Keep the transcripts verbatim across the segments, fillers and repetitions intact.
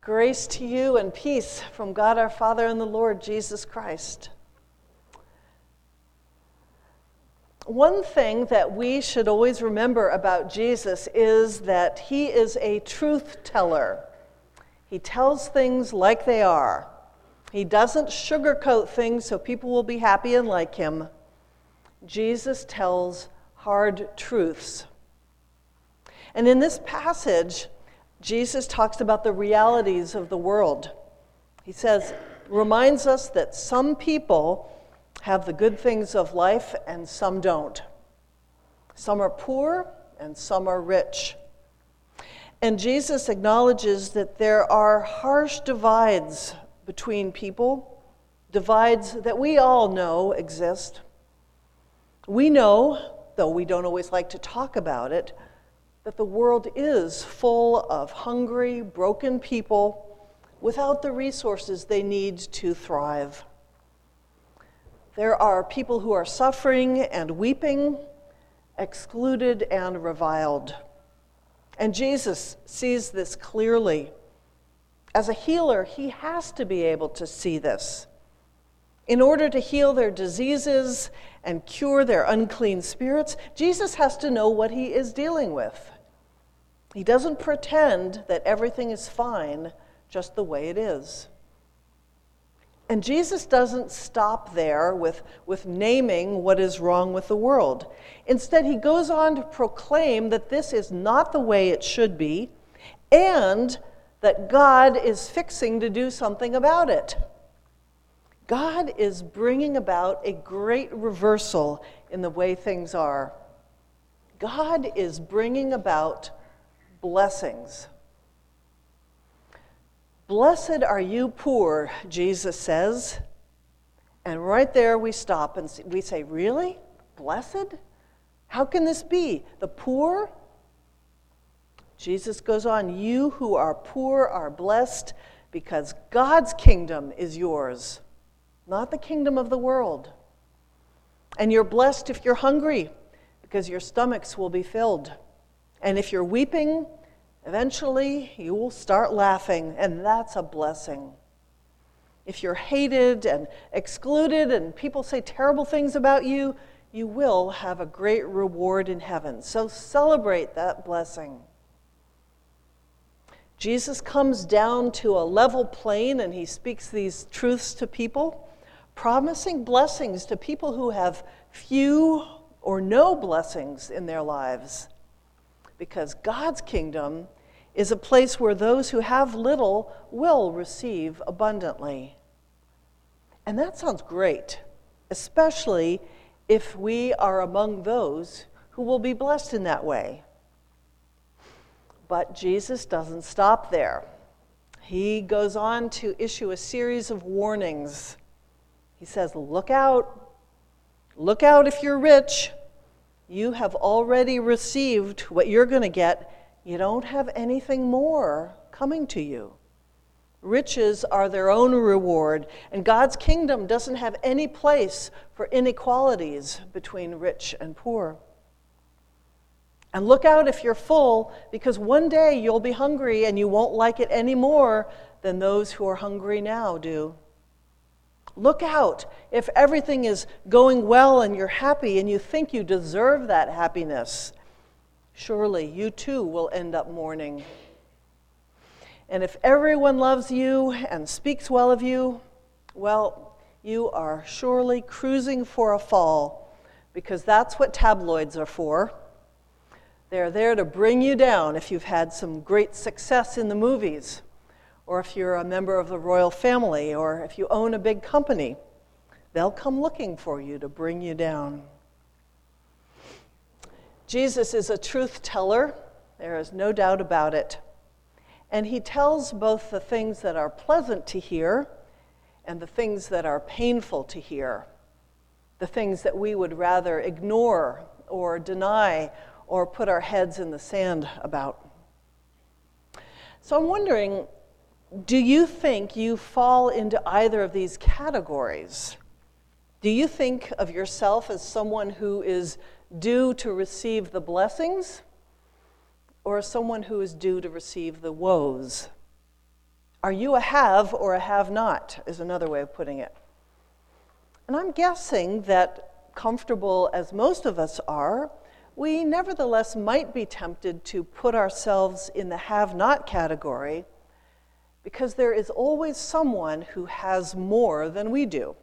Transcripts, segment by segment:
Grace to you and peace from God our Father and the Lord Jesus Christ. One thing that we should always remember about Jesus is that he is a truth teller. He tells things like they are. He doesn't sugarcoat things so people will be happy and like him. Jesus tells hard truths. And in this passage, Jesus talks about the realities of the world. He says, reminds us that some people have the good things of life and some don't. Some are poor and some are rich. And Jesus acknowledges that there are harsh divides between people, divides that we all know exist. We know, though we don't always like to talk about it, that the world is full of hungry, broken people without the resources they need to thrive. There are people who are suffering and weeping, excluded and reviled. And Jesus sees this clearly. As a healer, he has to be able to see this. In order to heal their diseases and cure their unclean spirits, Jesus has to know what he is dealing with. He doesn't pretend that everything is fine just the way it is. And Jesus doesn't stop there with, with naming what is wrong with the world. Instead, he goes on to proclaim that this is not the way it should be, and that God is fixing to do something about it. God is bringing about a great reversal in the way things are. God is bringing about blessings. Blessed are you poor, Jesus says. And right there we stop and we say, really? Blessed? How can this be? The poor? Jesus goes on, you who are poor are blessed because God's kingdom is yours, not the kingdom of the world. And you're blessed if you're hungry because your stomachs will be filled. And if you're weeping, eventually you will start laughing, and that's a blessing. If you're hated and excluded and people say terrible things about you, you will have a great reward in heaven. So celebrate that blessing. Jesus comes down to a level plane and he speaks these truths to people, promising blessings to people who have few or no blessings in their lives. Because God's kingdom is a place where those who have little will receive abundantly. And that sounds great, especially if we are among those who will be blessed in that way. But Jesus doesn't stop there. He goes on to issue a series of warnings. He says, look out. Look out if you're rich. You have already received what you're going to get. You don't have anything more coming to you. Riches are their own reward, and God's kingdom doesn't have any place for inequalities between rich and poor. And look out if you're full, because one day you'll be hungry and you won't like it any more than those who are hungry now do. Look out if everything is going well and you're happy and you think you deserve that happiness. Surely you too will end up mourning. And if everyone loves you and speaks well of you, well, you are surely cruising for a fall, because that's what tabloids are for. They're there to bring you down if you've had some great success in the movies, or if you're a member of the royal family, or if you own a big company. They'll come looking for you to bring you down. Jesus is a truth teller. There is no doubt about it. And he tells both the things that are pleasant to hear and the things that are painful to hear, the things that we would rather ignore or deny or put our heads in the sand about. So I'm wondering, do you think you fall into either of these categories? Do you think of yourself as someone who is due to receive the blessings, or someone who is due to receive the woes? Are you a have or a have-not, is another way of putting it. And I'm guessing that, comfortable as most of us are, we nevertheless might be tempted to put ourselves in the have-not category, because there is always someone who has more than we do.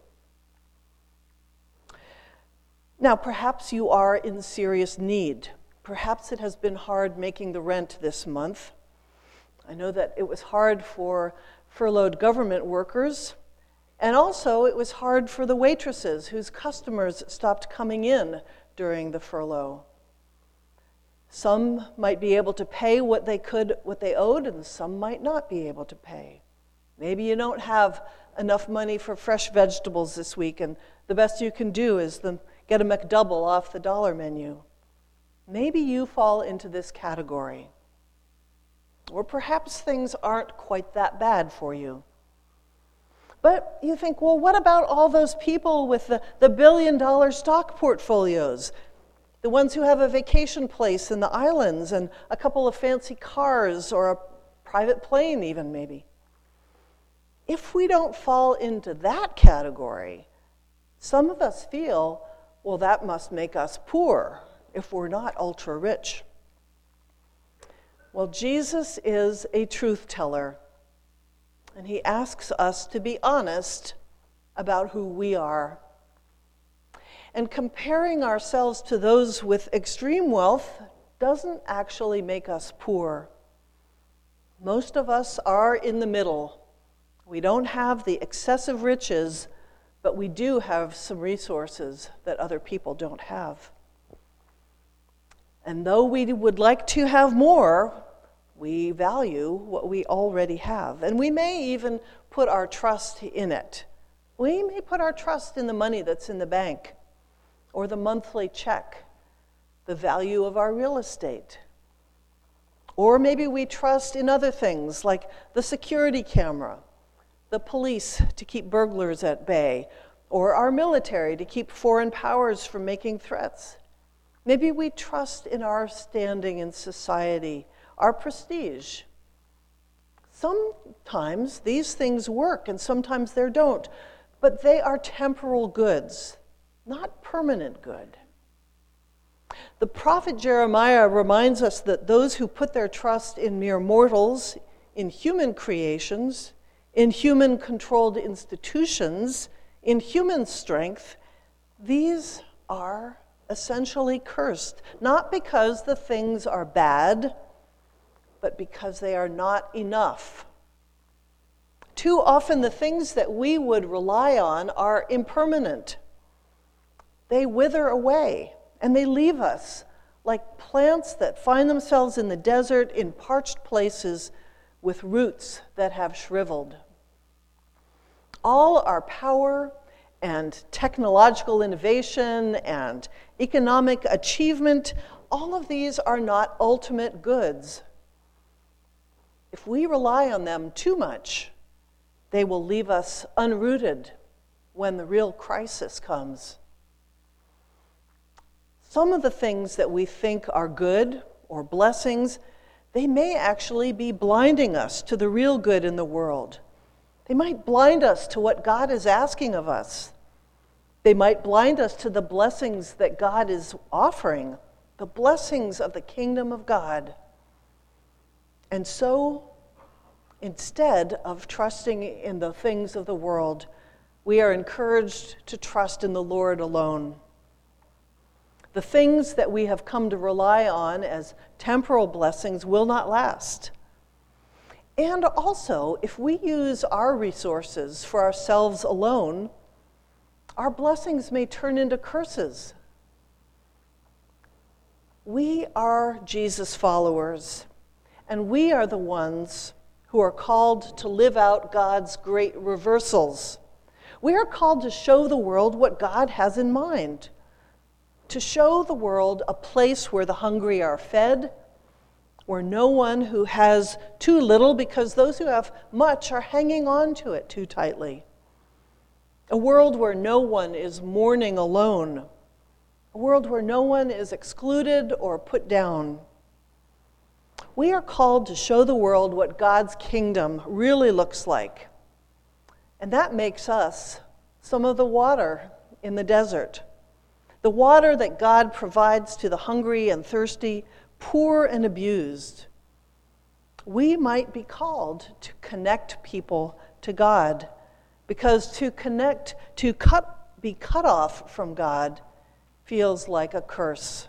Now, perhaps you are in serious need. Perhaps it has been hard making the rent this month. I know that it was hard for furloughed government workers, and also it was hard for the waitresses whose customers stopped coming in during the furlough. Some might be able to pay what they could, what they owed, and some might not be able to pay. Maybe you don't have enough money for fresh vegetables this week, and the best you can do is the, get a McDouble off the dollar menu. Maybe you fall into this category. Or perhaps things aren't quite that bad for you. But you think, well, what about all those people with the, the billion-dollar stock portfolios? The ones who have a vacation place in the islands and a couple of fancy cars or a private plane even, maybe. If we don't fall into that category, some of us feel, well, that must make us poor if we're not ultra-rich. Well, Jesus is a truth teller, and he asks us to be honest about who we are. And comparing ourselves to those with extreme wealth doesn't actually make us poor. Most of us are in the middle. We don't have the excessive riches, but we do have some resources that other people don't have. And though we would like to have more, we value what we already have. And we may even put our trust in it. We may put our trust in the money that's in the bank, or the monthly check, the value of our real estate. Or maybe we trust in other things like the security camera, the police to keep burglars at bay, or our military to keep foreign powers from making threats. Maybe we trust in our standing in society, our prestige. Sometimes these things work and sometimes they don't, but they are temporal goods, not permanent good. The prophet Jeremiah reminds us that those who put their trust in mere mortals, in human creations, in human-controlled institutions, in human strength, these are essentially cursed, not because the things are bad, but because they are not enough. Too often the things that we would rely on are impermanent. They wither away, and they leave us like plants that find themselves in the desert in parched places with roots that have shriveled. All our power and technological innovation and economic achievement, all of these are not ultimate goods. If we rely on them too much, they will leave us unrooted when the real crisis comes. Some of the things that we think are good or blessings, they may actually be blinding us to the real good in the world. They might blind us to what God is asking of us. They might blind us to the blessings that God is offering, the blessings of the kingdom of God. And so, instead of trusting in the things of the world, we are encouraged to trust in the Lord alone. The things that we have come to rely on as temporal blessings will not last. And also, if we use our resources for ourselves alone, our blessings may turn into curses. We are Jesus followers, and we are the ones who are called to live out God's great reversals. We are called to show the world what God has in mind, to show the world a place where the hungry are fed, where no one who has too little, because those who have much are hanging on to it too tightly. A world where no one is mourning alone. A world where no one is excluded or put down. We are called to show the world what God's kingdom really looks like. And that makes us some of the water in the desert. The water that God provides to the hungry and thirsty, poor and abused. We might be called to connect people to God, because to connect, to cut, be cut off from God feels like a curse.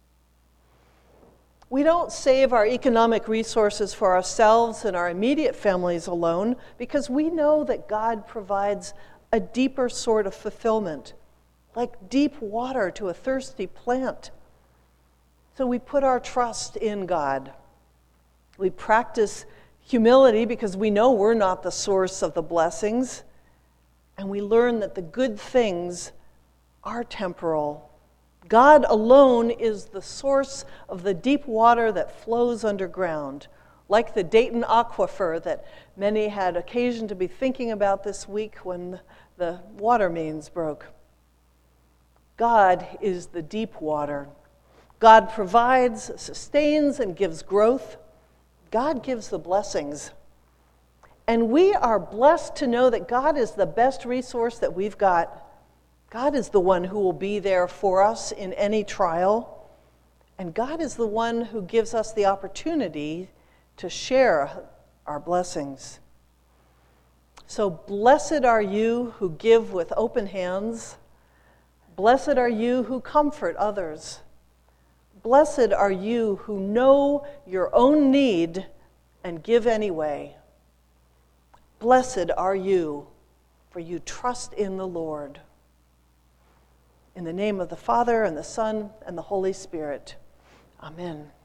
We don't save our economic resources for ourselves and our immediate families alone, because we know that God provides a deeper sort of fulfillment, like deep water to a thirsty plant. So we put our trust in God. We practice humility because we know we're not the source of the blessings, and we learn that the good things are temporal. God alone is the source of the deep water that flows underground, like the Dayton Aquifer that many had occasion to be thinking about this week when the water mains broke. God is the deep water. God provides, sustains, and gives growth. God gives the blessings. And we are blessed to know that God is the best resource that we've got. God is the one who will be there for us in any trial. And God is the one who gives us the opportunity to share our blessings. So blessed are you who give with open hands. Blessed are you who comfort others. Blessed are you who know your own need and give anyway. Blessed are you, for you trust in the Lord. In the name of the Father, and the Son, and the Holy Spirit. Amen.